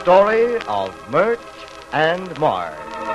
story of Mert and Marge.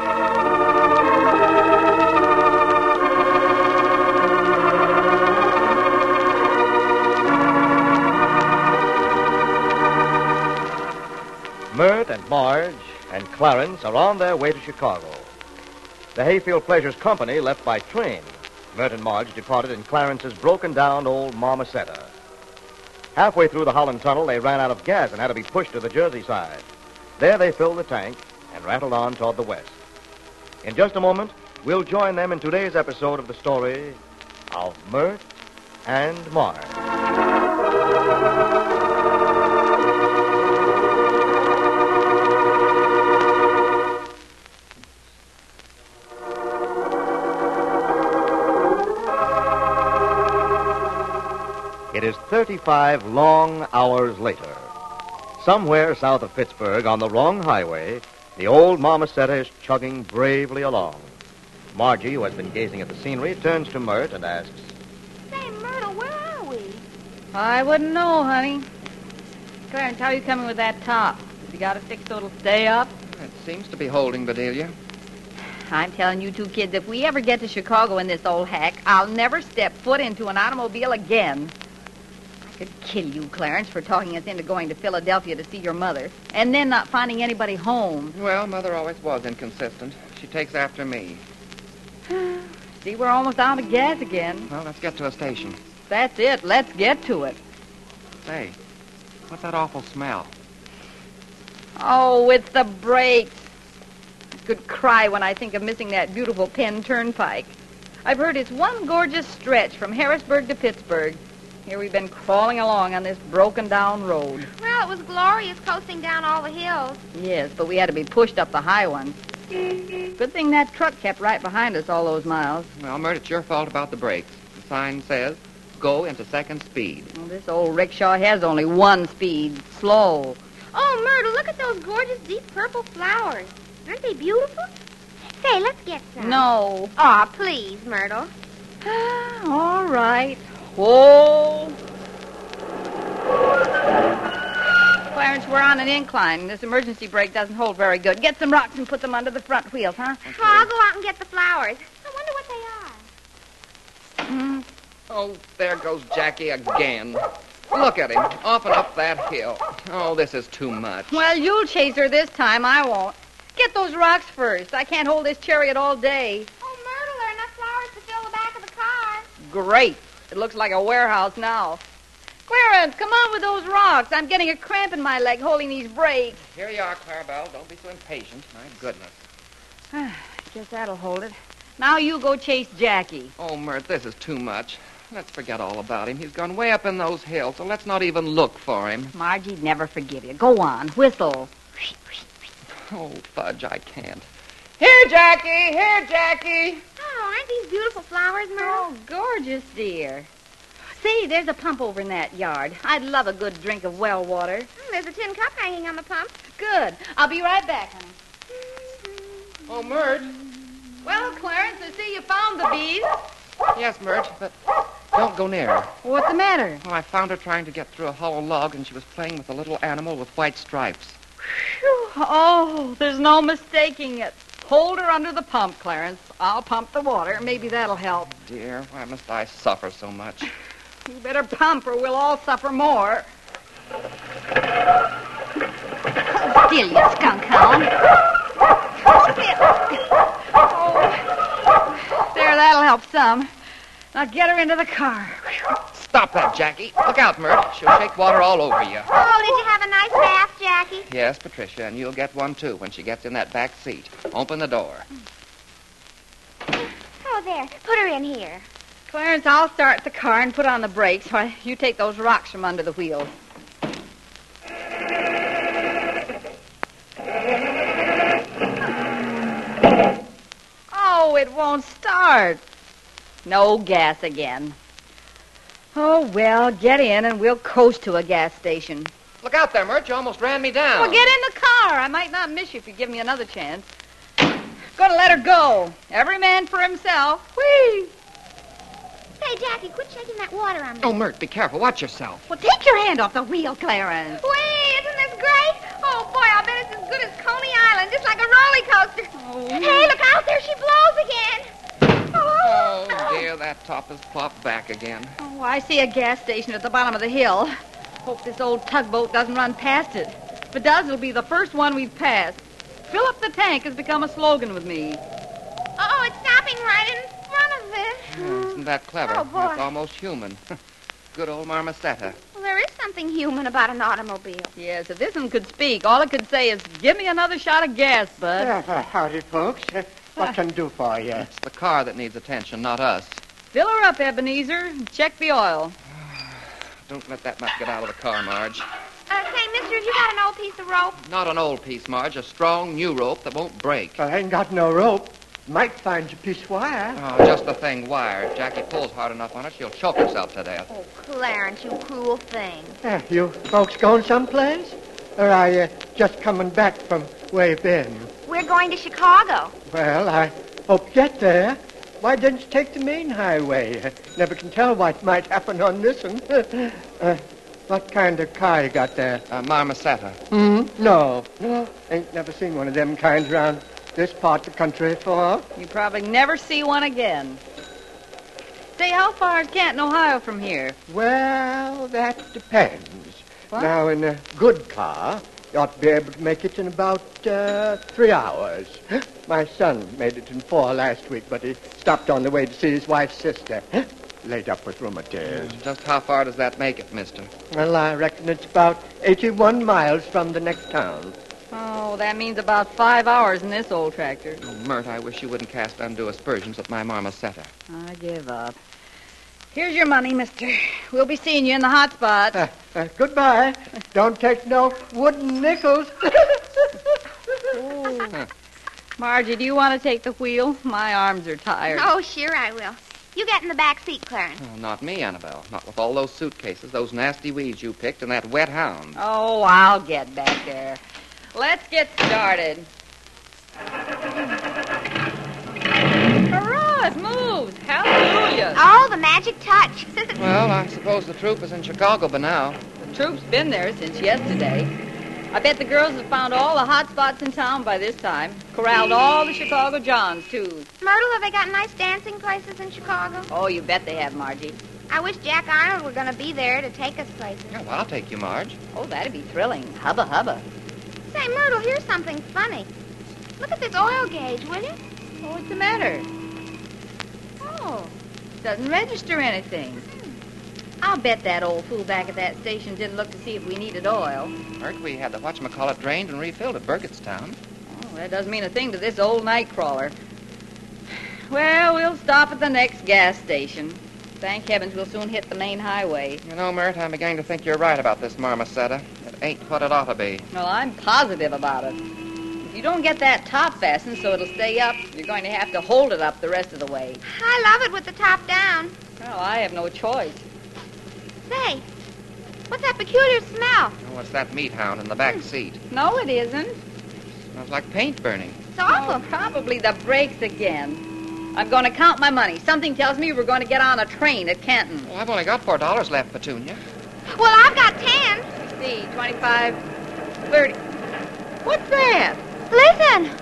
Mert and Marge and Clarence are on their way to Chicago. The Hayfield Pleasures Company left by train. Mert and Marge departed in Clarence's broken-down old Marmosetta. Halfway through the Holland Tunnel, they ran out of gas and had to be pushed to the Jersey side. There they filled the tank and rattled on toward the west. In just a moment, we'll join them in today's episode of the story of Mert and Marge. It is 35 long hours later. Somewhere south of Pittsburgh, on the wrong highway, the old Marmosetta is chugging bravely along. Margie, who has been gazing at the scenery, turns to Mert and asks, Say, Myrtle, where are we? I wouldn't know, honey. Clarence, how are you coming with that top? Have you got it fixed so it'll stay up? It seems to be holding, Bedelia. I'm telling you two kids, if we ever get to Chicago in this old hack, I'll never step foot into an automobile again. I could kill you, Clarence, for talking us into going to Philadelphia to see your mother, and then not finding anybody home. Well, Mother always was inconsistent. She takes after me. See, we're almost out of gas again. Well, let's get to a station. That's it. Let's get to it. Say, what's that awful smell? Oh, it's the brakes. I could cry when I think of missing that beautiful Penn Turnpike. I've heard it's one gorgeous stretch from Harrisburg to Pittsburgh. Here we've been crawling along on this broken-down road. Well, it was glorious coasting down all the hills. Yes, but we had to be pushed up the high ones. Good thing that truck kept right behind us all those miles. Well, Mert, it's your fault about the brakes. The sign says, go into second speed. Well, this old rickshaw has only one speed, slow. Oh, Myrtle, look at those gorgeous deep purple flowers. Aren't they beautiful? Say, let's get some. No. Aw, please, Myrtle. All right. Whoa. Clarence, we're on an incline. This emergency brake doesn't hold very good. Get some rocks and put them under the front wheels, huh? Okay. Oh, I'll go out and get the flowers. I wonder what they are. Oh, there goes Jackie again. Look at him, off and up that hill. Oh, this is too much. Well, you'll chase her this time. I won't. Get those rocks first. I can't hold this chariot all day. Oh, Myrtle, there are enough flowers to fill the back of the car. Great. It looks like a warehouse now. Clarence, come on with those rocks. I'm getting a cramp in my leg holding these brakes. Here you are, Clarabelle. Don't be so impatient. My goodness. Guess that'll hold it. Now you go chase Jackie. Oh, Mert, this is too much. Let's forget all about him. He's gone way up in those hills, so let's not even look for him. Margie'd never forgive you. Go on, whistle. Oh, fudge, I can't. Here, Jackie! Here, Jackie! Oh, aren't these beautiful flowers, Myrtle? Oh, gorgeous, dear. See, there's a pump over in that yard. I'd love a good drink of well water. There's a tin cup hanging on the pump. Good. I'll be right back, honey. Oh, Mert. Well, Clarence, I see you found the bees. Yes, Mert, but don't go near her. What's the matter? Well, I found her trying to get through a hollow log, and she was playing with a little animal with white stripes. Whew. Oh, there's no mistaking it. Hold her under the pump, Clarence. I'll pump the water. Maybe that'll help. Dear, why must I suffer so much? You better pump or we'll all suffer more. Hold still, you skunk hound. Oh, there, that'll help some. Now get her into the car. Stop that, Jackie. Look out, Mert. She'll shake water all over you. Oh, did you have a nice bath, Jackie? Yes, Patricia, and you'll get one, too, when she gets in that back seat. Open the door. Oh, there. Put her in here. Clarence, I'll start the car and put on the brakes while you take those rocks from under the wheels. Oh, it won't start. No gas again. Oh, well, get in and we'll coast to a gas station. Look out there, Mert. You almost ran me down. Well, get in the car. I might not miss you if you give me another chance. Gonna let her go. Every man for himself. Whee! Say, Jackie, quit shaking that water on me. Oh, Mert, be careful. Watch yourself. Well, take your hand off the wheel, Clarence. Wait, isn't this great? Oh, boy, I bet it's as good as Coney Island, just like a roller coaster. Oh. Hey, look out there. She blows again. Oh, dear, that top has plopped back again. Oh, I see a gas station at the bottom of the hill. Hope this old tugboat doesn't run past it. If it does, it'll be the first one we've passed. Fill up the tank has become a slogan with me. Oh, it's stopping right in front of it. Oh, isn't that clever? Oh, boy. That's almost human. Good old Marmosetta. Well, there is something human about an automobile. Yes, if this one could speak, all it could say is, give me another shot of gas, bud. Howdy, folks. What can I do for you? It's the car that needs attention, not us. Fill her up, Ebenezer, and check the oil. Don't let that much get out of the car, Marge. Say, mister, have you got an old piece of rope? Not an old piece, Marge. A strong new rope that won't break. I ain't got no rope. Might find you a piece of wire. Oh, just the thing, wire. If Jackie pulls hard enough on it, she'll choke herself to death. Oh, Clarence, you cruel thing. You folks going someplace? Or are you just coming back from where you been? We're going to Chicago. Well, I hope you get there. Why didn't you take the main highway? Never can tell what might happen on this one. What kind of car you got there? Marmosetta. No. Ain't never seen one of them kinds around this part of the country before. You probably never see one again. Say, how far is Canton, Ohio from here? Well, that depends. What? Now, in a good car, you ought to be able to make it in about 3 hours. My son made it in 4 last week, but he stopped on the way to see his wife's sister. Laid up with rheumatiz. Just how far does that make it, mister? Well, I reckon it's about 81 miles from the next town. Oh, that means about 5 hours in this old tractor. Oh, Mert, I wish you wouldn't cast undue aspersions with my Marmosetta. I give up. Here's your money, mister. We'll be seeing you in the hot spot. Goodbye. Don't take no wooden nickels. Margie, do you want to take the wheel? My arms are tired. Oh, sure I will. You get in the back seat, Clarence. Oh, not me, Annabelle. Not with all those suitcases, those nasty weeds you picked, and that wet hound. Oh, I'll get back there. Let's get started. Hurrah, it moves. Hallelujah. Oh, the magic touch. Well, I suppose the troop is in Chicago by now. The troop's been there since yesterday. I bet the girls have found all the hot spots in town by this time. Corralled all the Chicago Johns, too. Myrtle, have they got nice dancing places in Chicago? Oh, you bet they have, Margie. I wish Jack Arnold were going to be there to take us places. Yeah, well, I'll take you, Marge. Oh, that'd be thrilling. Hubba, hubba. Say, Myrtle, here's something funny. Look at this oil gauge, will you? Oh, what's the matter? Oh. Doesn't register anything. I'll bet that old fool back at that station didn't look to see if we needed oil. Mert, we had the whatchamacallit drained and refilled at Burgettstown. Oh, that doesn't mean a thing to this old night crawler. Well, we'll stop at the next gas station. Thank heavens we'll soon hit the main highway. You know, Mert, I'm beginning to think you're right about this Marmosetta. It ain't what it ought to be. Well, I'm positive about it. If you don't get that top fastened so it'll stay up, you're going to have to hold it up the rest of the way. I love it with the top down. Well, I have no choice. Say, what's that peculiar smell? Oh, it's that meat hound in the back seat. No, it isn't. Smells like paint burning. It's awful. Oh, probably the brakes again. I'm going to count my money. Something tells me we're going to get on a train at Canton. Well, I've only got $4 left, Petunia. Well, I've got 10. Let me see, 25, 30. What's that? Listen.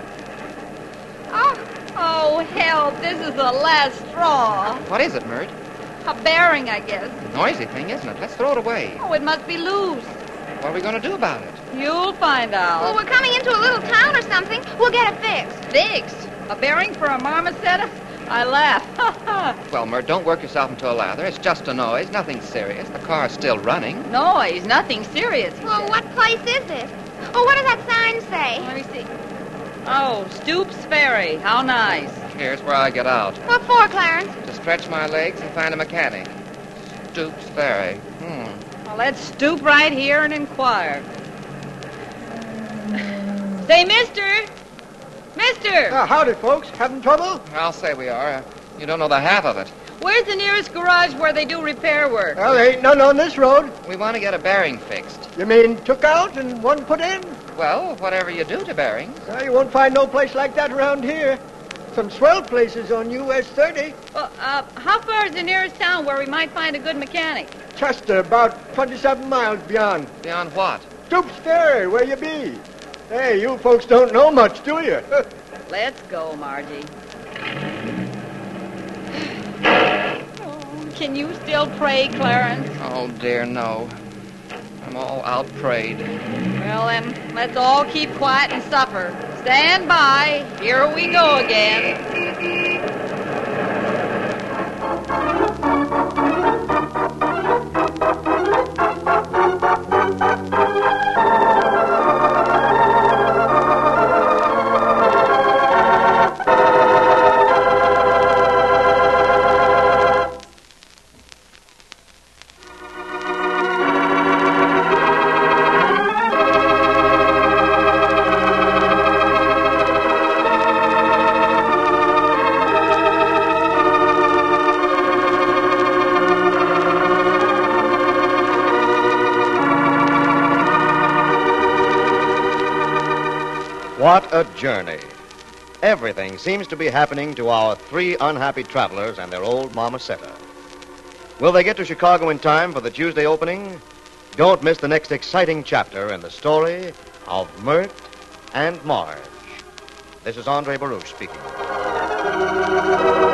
Oh, help. This is the last straw. What is it, Mert? A bearing, I guess. Noisy thing, isn't it? Let's throw it away. Oh, it must be loose. What are we going to do about it? You'll find out. Well, we're coming into a little town or something. We'll get it fixed. Fixed? A bearing for a Marmosetta? I laugh. Well, Mert, don't work yourself into a lather. It's just a noise, nothing serious. The car's still running. Noise, nothing serious. he Well, said. what place is this? Oh, what does that sign say? Let me see. Oh, Stoops Ferry. How nice. Here's where I get out. What for, Clarence? To stretch my legs and find a mechanic. Stoops Ferry. Well, let's stoop right here and inquire. Say, mister! Mister! Howdy, folks. Having trouble? I'll say we are. You don't know the half of it. Where's the nearest garage where they do repair work? Well, there ain't none on this road. We want to get a bearing fixed. You mean took out and one put in? Well, whatever you do to bearings. You won't find no place like that around here. some swell places on US 30. Well, how far is the nearest town where we might find a good mechanic? Chester, about 27 miles beyond. Beyond what? Stoops Ferry, where you be? Hey, you folks don't know much, do you? Let's go, Margie. Oh, can you still pray, Clarence? Oh, dear, no. I'm all out-prayed. Well, then, let's all keep quiet and suffer. Stand by. Here we go again. What a journey. Everything seems to be happening to our three unhappy travelers and their old Marmosetta. Will they get to Chicago in time for the Tuesday opening? Don't miss the next exciting chapter in the story of Mert and Marge. This is Andre Baruch speaking.